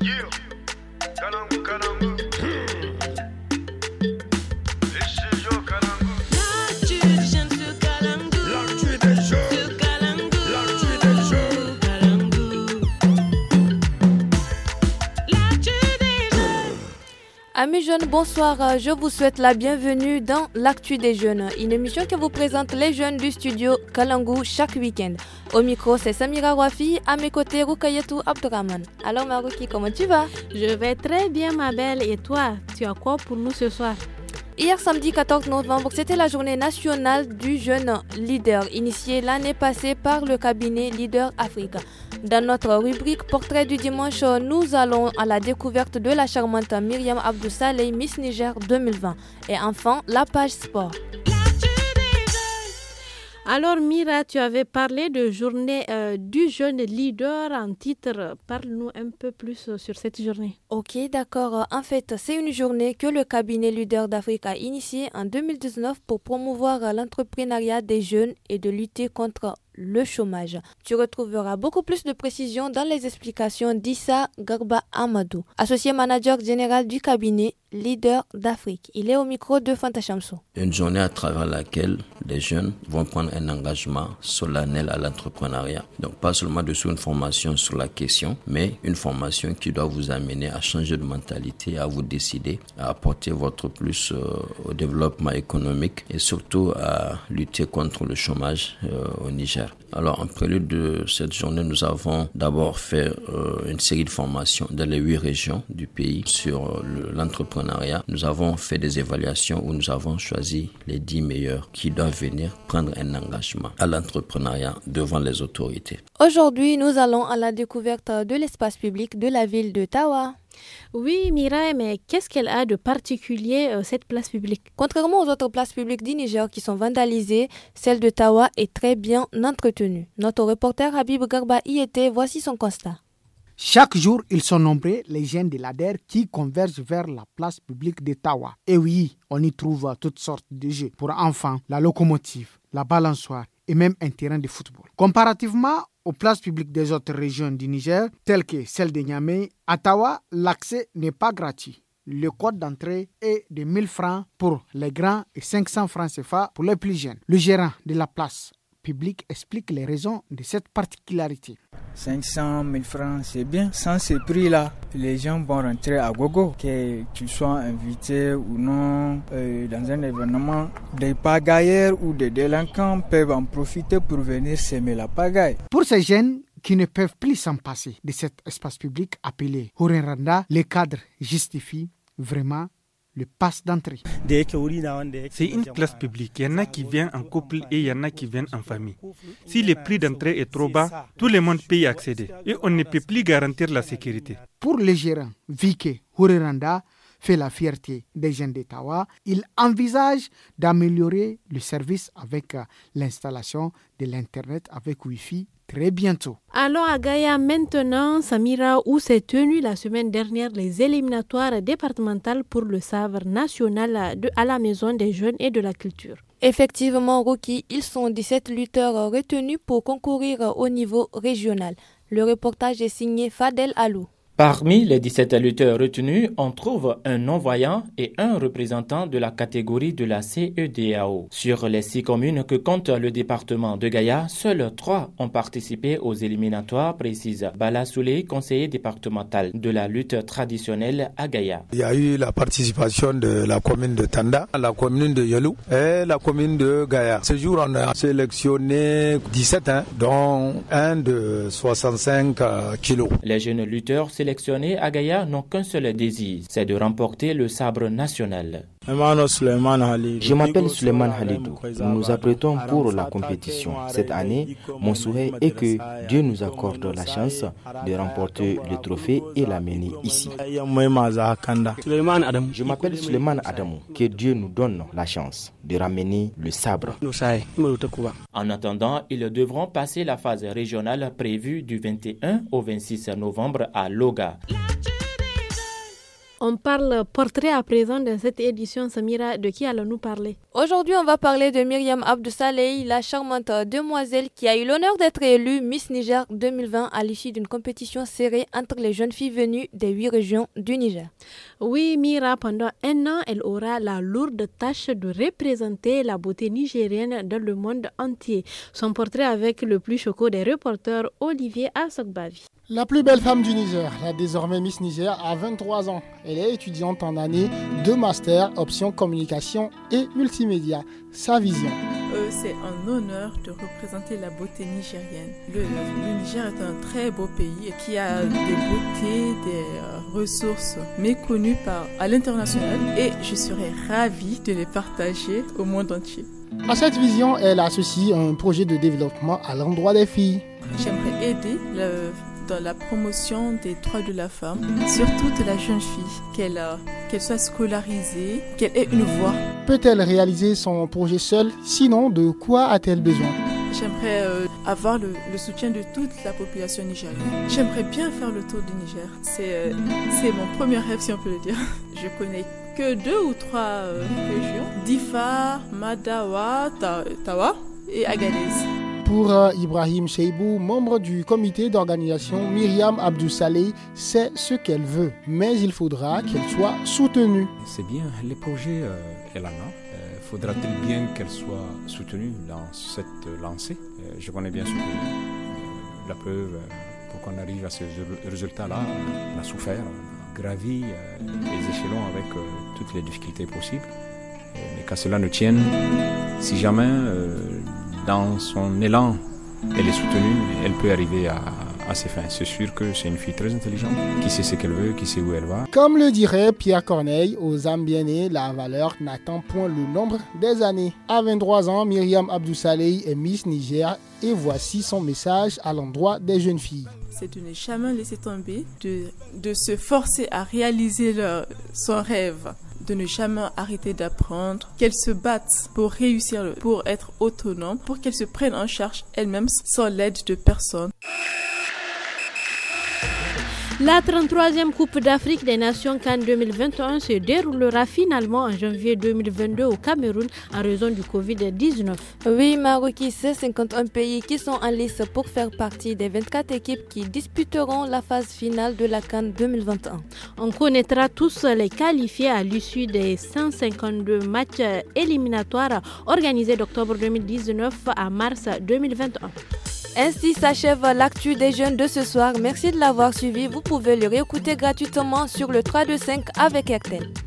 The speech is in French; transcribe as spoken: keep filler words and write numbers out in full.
Yeah, Kalangu, Kalangu. Amis jeunes, bonsoir. Je vous souhaite la bienvenue dans l'Actu des jeunes, une émission qui vous présente les jeunes du studio Kalangu chaque week-end. Au micro, c'est Samira Wafi, à mes côtés, Rukayatou Abdurrahman. Alors Marouki, comment tu vas? Je vais très bien ma belle, et toi, tu as quoi pour nous ce soir? Hier samedi quatorze novembre, c'était la journée nationale du jeune leader, initiée l'année passée par le cabinet Leader Africa. Dans notre rubrique Portrait du dimanche, nous allons à la découverte de la charmante Myriam Abdou Saleh, Miss Niger deux mille vingt. Et enfin, la page sport. Alors Mira, tu avais parlé de journée euh, du jeune leader en titre. Parle-nous un peu plus sur cette journée. Ok, d'accord. En fait, c'est une journée que le cabinet Leader d'Afrique a initiée en deux mille dix-neuf pour promouvoir l'entrepreneuriat des jeunes et de lutter contre le chômage. Tu retrouveras beaucoup plus de précisions dans les explications d'Issa Garba Amadou, associé manager général du cabinet Leader d'Afrique. Il est au micro de Fanta Chamso. Une journée à travers laquelle les jeunes vont prendre un engagement solennel à l'entrepreneuriat. Donc pas seulement de suivre une formation sur la question, mais une formation qui doit vous amener à changer de mentalité, à vous décider, à apporter votre plus euh, au développement économique et surtout à lutter contre le chômage euh, au Niger. Alors, en prélude de cette journée, nous avons d'abord fait euh, une série de formations dans les huit régions du pays sur euh, le, l'entrepreneuriat. Nous avons fait des évaluations où nous avons choisi les dix meilleurs qui doivent venir prendre un engagement à l'entrepreneuriat devant les autorités. Aujourd'hui, nous allons à la découverte de l'espace public de la ville de Tawa. Oui, Mira, mais qu'est-ce qu'elle a de particulier, euh, cette place publique? Contrairement aux autres places publiques du Niger qui sont vandalisées, celle de Tawa est très bien entretenue. Notre reporter Habib Garba y était, voici son constat. Chaque jour, ils sont nombreux, les jeunes de l'A D E R qui convergent vers la place publique de Tawa. Et oui, on y trouve toutes sortes de jeux pour enfants, la locomotive, la balançoire et même un terrain de football. Comparativement aux places publiques des autres régions du Niger, telles que celle de Niamey, à Tawa, l'accès n'est pas gratuit. Le code d'entrée est de mille francs pour les grands et cinq cents francs C F A pour les plus jeunes. Le gérant de la place publique explique les raisons de cette particularité. cinq cent mille francs, c'est bien. Sans ces prix-là, les gens vont rentrer à gogo. Que, qu'ils soient invités ou non euh, dans un événement, des pagailleurs ou des délinquants peuvent en profiter pour venir s'aimer la pagaille. Pour ces jeunes qui ne peuvent plus s'en passer de cet espace public appelé Horenranda, les cadres justifient vraiment le pass d'entrée. C'est une place publique. Il y en a qui viennent en couple et il y en a qui viennent en famille. Si le prix d'entrée est trop bas, tout le monde peut y accéder. Et on ne peut plus garantir la sécurité. Pour le gérant, Vike Horenranda fait la fierté des jeunes de Tawa, il envisage d'améliorer le service avec l'installation de l'Internet avec Wi-Fi très bientôt. Allons à Gaïa maintenant, Samira, où s'est tenue la semaine dernière les éliminatoires départementales pour le sabre national de, à la Maison des Jeunes et de la Culture. Effectivement, Rocky, ils sont dix-sept lutteurs retenus pour concourir au niveau régional. Le reportage est signé Fadel Alou. Parmi les dix-sept lutteurs retenus, on trouve un non-voyant et un représentant de la catégorie de la C E D A O. Sur les six communes que compte le département de Gaïa, seuls trois ont participé aux éliminatoires, précise Bala Souley, conseiller départemental de la lutte traditionnelle à Gaïa. Il y a eu la participation de la commune de Tanda, la commune de Yelou et la commune de Gaïa. Ce jour, on a sélectionné dix-sept, hein, dont un de soixante-cinq kilos. Les jeunes lutteurs sélectionnés à Gaïa n'ont qu'un seul désir, c'est de remporter le sabre national. Je m'appelle Suleiman Halidou. Nous nous apprêtons pour la compétition. Cette année, mon souhait est que Dieu nous accorde la chance de remporter le trophée et l'amener ici. Je m'appelle Suleiman Adamou. Que Dieu nous donne la chance de ramener le sabre. En attendant, ils devront passer la phase régionale prévue du vingt et un au vingt-six novembre à Loga. On parle portrait à présent de cette édition, Samira. De qui allons-nous parler? Aujourd'hui, on va parler de Myriam Abdussaleh, la charmante demoiselle qui a eu l'honneur d'être élue Miss Niger deux mille vingt à l'issue d'une compétition serrée entre les jeunes filles venues des huit régions du Niger. Oui, Mira, pendant un an, elle aura la lourde tâche de représenter la beauté nigérienne dans le monde entier. Son portrait avec le plus choquant des reporters, Olivier Assogbavi. La plus belle femme du Niger, la désormais Miss Niger, a vingt-trois ans. Elle est étudiante en année de master, option communication et multimédia. Sa vision. Euh, c'est un honneur de représenter la beauté nigérienne. Le, le Niger est un très beau pays qui a des beautés, des euh, ressources méconnues par, à l'international et je serais ravie de les partager au monde entier. À cette vision, elle associe un projet de développement à l'endroit des filles. J'aimerais aider le dans la promotion des droits de la femme, surtout de la jeune fille, qu'elle, euh, qu'elle soit scolarisée, qu'elle ait une voix. Peut-elle réaliser son projet seule? Sinon, de quoi a-t-elle besoin? J'aimerais euh, avoir le, le soutien de toute la population nigérienne. J'aimerais bien faire le tour du Niger. C'est, euh, c'est mon premier rêve, si on peut le dire. Je connais que deux ou trois euh, régions. Difa, Madawa, Ta- Tawa et Agadez. Pour Ibrahim Cheibou, membre du comité d'organisation, Myriam Abdussaleh sait ce qu'elle veut, mais il faudra qu'elle soit soutenue. C'est bien, les projets, euh, elle en a. Euh, faudra-t-il bien qu'elle soit soutenue dans cette lancée? euh, Je connais bien ce pays. Euh, la preuve, euh, pour qu'on arrive à ce résultat-là, on a souffert, on a gravi euh, les échelons avec euh, toutes les difficultés possibles. Euh, mais qu'à cela ne tienne, si jamais... Euh, dans son élan, elle est soutenue, elle peut arriver à, à ses fins. C'est sûr que c'est une fille très intelligente, qui sait ce qu'elle veut, qui sait où elle va. Comme le dirait Pierre Corneille, aux âmes bien nées, la valeur n'attend point le nombre des années. À vingt-trois ans, Myriam Abdussaleh est Miss Niger et voici son message à l'endroit des jeunes filles. C'est de ne jamais laisser tomber, de, de se forcer à réaliser leur, son rêve. De ne jamais arrêter d'apprendre, qu'elles se battent pour réussir, pour être autonomes, pour qu'elles se prennent en charge elles-mêmes sans l'aide de personne. La trente-troisième Coupe d'Afrique des Nations CAN deux mille vingt et un se déroulera finalement en janvier deux mille vingt-deux au Cameroun en raison du covid dix-neuf. Oui, Maroki, c'est cinquante et un pays qui sont en lice pour faire partie des vingt-quatre équipes qui disputeront la phase finale de la CAN deux mille vingt et un. On connaîtra tous les qualifiés à l'issue des cent cinquante-deux matchs éliminatoires organisés d'octobre deux mille dix-neuf à mars deux mille vingt et un. Ainsi s'achève l'actu des jeunes de ce soir. Merci de l'avoir suivi. Vous pouvez le réécouter gratuitement sur le trois deux cinq avec R T L.